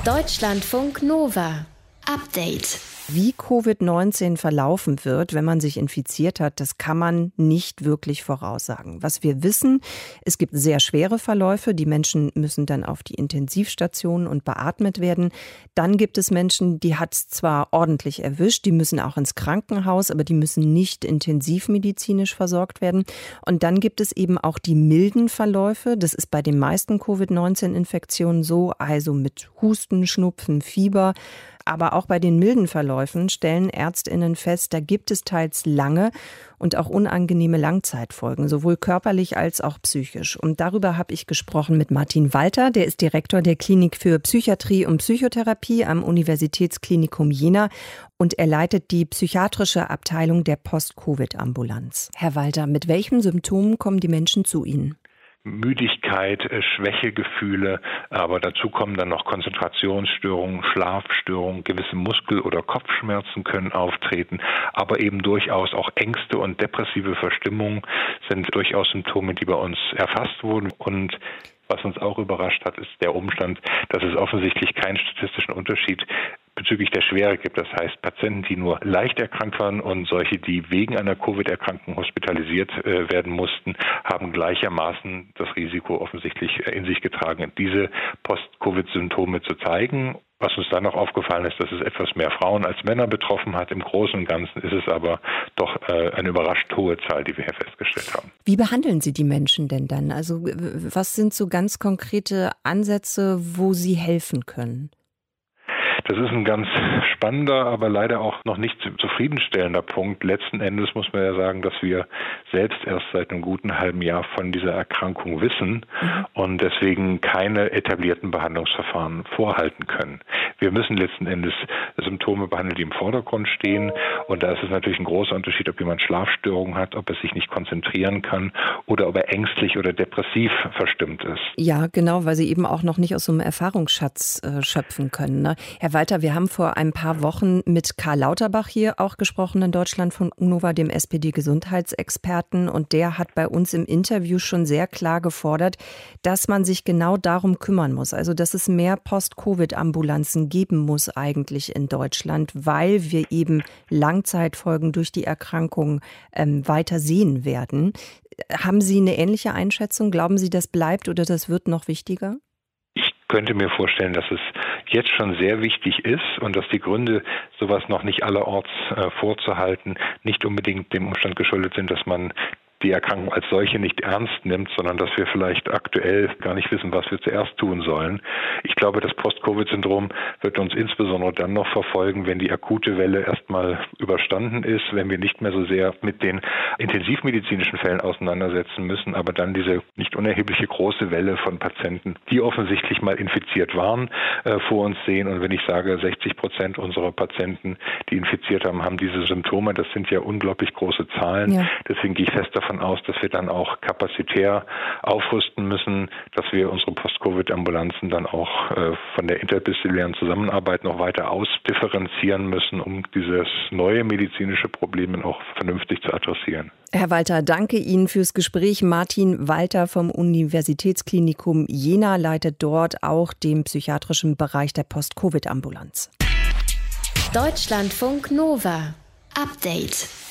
Deutschlandfunk Nova. Update. Wie Covid-19 verlaufen wird, wenn man sich infiziert hat, das kann man nicht wirklich voraussagen. Was wir wissen, es gibt sehr schwere Verläufe. Die Menschen müssen dann auf die Intensivstationen und beatmet werden. Dann gibt es Menschen, die hat es zwar ordentlich erwischt, die müssen auch ins Krankenhaus, aber die müssen nicht intensivmedizinisch versorgt werden. Und dann gibt es eben auch die milden Verläufe. Das ist bei den meisten Covid-19-Infektionen so, also mit Husten, Schnupfen, Fieber. Aber auch bei den milden Verläufen stellen ÄrztInnen fest, da gibt es teils lange und auch unangenehme Langzeitfolgen, sowohl körperlich als auch psychisch. Und darüber habe ich gesprochen mit Martin Walter, der ist Direktor der Klinik für Psychiatrie und Psychotherapie am Universitätsklinikum Jena und er leitet die psychiatrische Abteilung der Post-Covid-Ambulanz. Herr Walter, mit welchen Symptomen kommen die Menschen zu Ihnen? Müdigkeit, Schwächegefühle, aber dazu kommen dann noch Konzentrationsstörungen, Schlafstörungen, gewisse Muskel- oder Kopfschmerzen können auftreten, aber eben durchaus auch Ängste und depressive Verstimmungen sind durchaus Symptome, die bei uns erfasst wurden. Und was uns auch überrascht hat, ist der Umstand, dass es offensichtlich keinen statistischen Unterschied bezüglich der Schwere gibt. Das heißt, Patienten, die nur leicht erkrankt waren und solche, die wegen einer Covid-Erkrankung hospitalisiert werden mussten, haben gleichermaßen das Risiko offensichtlich in sich getragen, diese Post-Covid-Symptome zu zeigen. Was uns dann noch aufgefallen ist, dass es etwas mehr Frauen als Männer betroffen hat. Im Großen und Ganzen ist es aber doch eine überrascht hohe Zahl, die wir hier festgestellt haben. Wie behandeln Sie die Menschen denn dann? Also was sind so ganz konkrete Ansätze, wo Sie helfen können? Das ist ein ganz spannender, aber leider auch noch nicht zufriedenstellender Punkt. Letzten Endes muss man ja sagen, dass wir selbst erst seit einem guten halben Jahr von dieser Erkrankung wissen und deswegen keine etablierten Behandlungsverfahren vorhalten können. Wir müssen letzten Endes Symptome behandeln, die im Vordergrund stehen. Und da ist es natürlich ein großer Unterschied, ob jemand Schlafstörungen hat, ob er sich nicht konzentrieren kann oder ob er ängstlich oder depressiv verstimmt ist. Ja, genau, weil Sie eben auch noch nicht aus so einem Erfahrungsschatz schöpfen können, ne? Herr Walter, wir haben vor ein paar Wochen mit Karl Lauterbach hier auch gesprochen in Deutschlandfunk Nova, dem SPD-Gesundheitsexperten. Und der hat bei uns im Interview schon sehr klar gefordert, dass man sich genau darum kümmern muss. Also, dass es mehr Post-Covid-Ambulanzen geben muss eigentlich in Deutschland, weil wir eben Langzeitfolgen durch die Erkrankung weiter sehen werden. Haben Sie eine ähnliche Einschätzung? Glauben Sie, das bleibt oder das wird noch wichtiger? Ich könnte mir vorstellen, dass es jetzt schon sehr wichtig ist und dass die Gründe, sowas noch nicht allerorts vorzuhalten, nicht unbedingt dem Umstand geschuldet sind, dass man die Erkrankung als solche nicht ernst nimmt, sondern dass wir vielleicht aktuell gar nicht wissen, was wir zuerst tun sollen. Ich glaube, das Post-Covid-Syndrom wird uns insbesondere dann noch verfolgen, wenn die akute Welle erstmal überstanden ist, wenn wir nicht mehr so sehr mit den intensivmedizinischen Fällen auseinandersetzen müssen, aber dann diese nicht unerhebliche große Welle von Patienten, die offensichtlich mal infiziert waren, vor uns sehen. Und wenn ich sage, 60% unserer Patienten, die infiziert haben, haben diese Symptome, das sind ja unglaublich große Zahlen. Ja. Deswegen gehe ich fest davon aus, dass wir dann auch kapazitär aufrüsten müssen, dass wir unsere Post-Covid-Ambulanzen dann auch von der interdisziplinären Zusammenarbeit noch weiter ausdifferenzieren müssen, um dieses neue medizinische Problem auch vernünftig zu adressieren. Herr Walter, danke Ihnen fürs Gespräch. Martin Walter vom Universitätsklinikum Jena leitet dort auch den psychiatrischen Bereich der Post-Covid-Ambulanz. Deutschlandfunk Nova. Update.